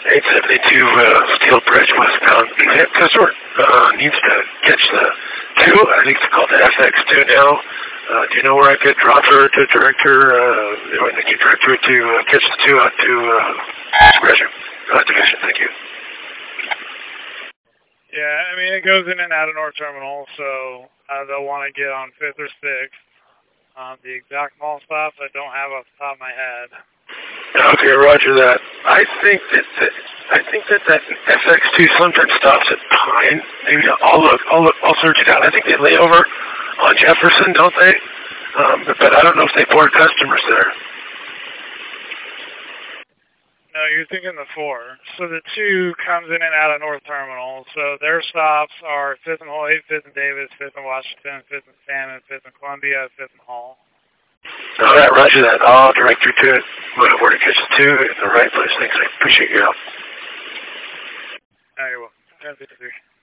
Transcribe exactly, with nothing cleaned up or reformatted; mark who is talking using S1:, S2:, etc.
S1: eight seventy-two uh, Steel Bridge westbound. Customer uh, needs to catch the two. I think it's called the F X two now. Uh, do you know where I could drop her to direct her? Uh, or I can direct her to uh, catch the two out to uh, Gresham uh, Division. Thank you.
S2: Yeah, I mean, it goes in and out of North Terminal, so uh, they'll want to get on fifth or sixth. Um, the exact mall stops I don't have off the top of my head.
S1: Okay, roger that. I think that, that I think that that F X two sometimes stops at Pine. Maybe I'll look. I'll look. I'll search it out. I think they lay over on Jefferson, don't they? Um, but, but I don't know if they board customers there.
S2: No, you're thinking the four. So the two comes in and out of North Terminal. So their stops are fifth and Hoyt, fifth and Davis, fifth and Washington, fifth and Salmon, fifth and Columbia, fifth and Hall.
S1: All right, roger that. I'll direct you to it. Where to catch the two in the right place. Thanks. I appreciate your help.
S2: Oh, you're welcome.